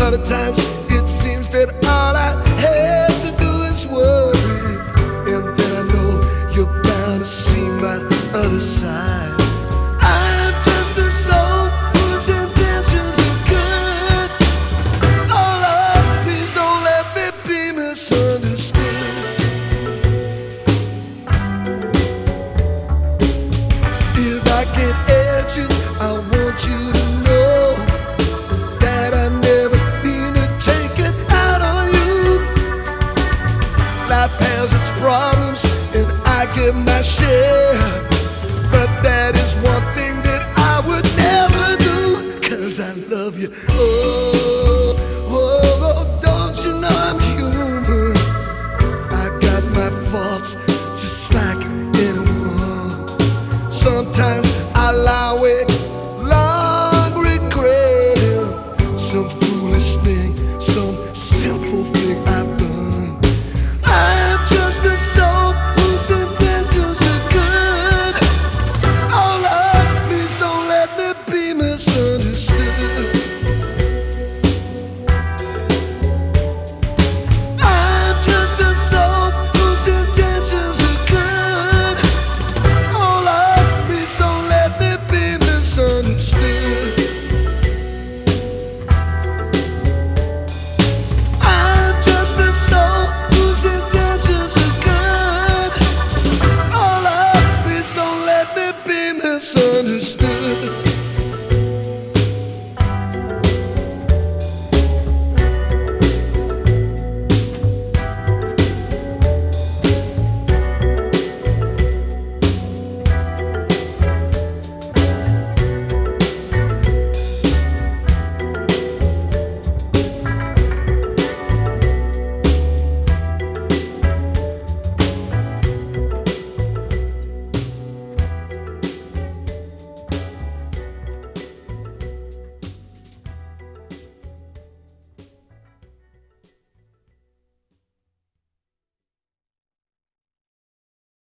Other times it seems that all I have to do is worry, and then I know you're bound to see my other side. I'm just a soul whose intentions are good. Oh Lord, please don't let me be misunderstood. If I can't edge it, I want you to know that I never mean to take it out on you. Life has its problems and I get my share, but that is one thing that I would never do, 'cause I love you. Oh, oh, oh, don't you know I'm human? I got my faults just like anyone. Sometimes I lie awake long regretting some foolish thing, some sinful thing I've done.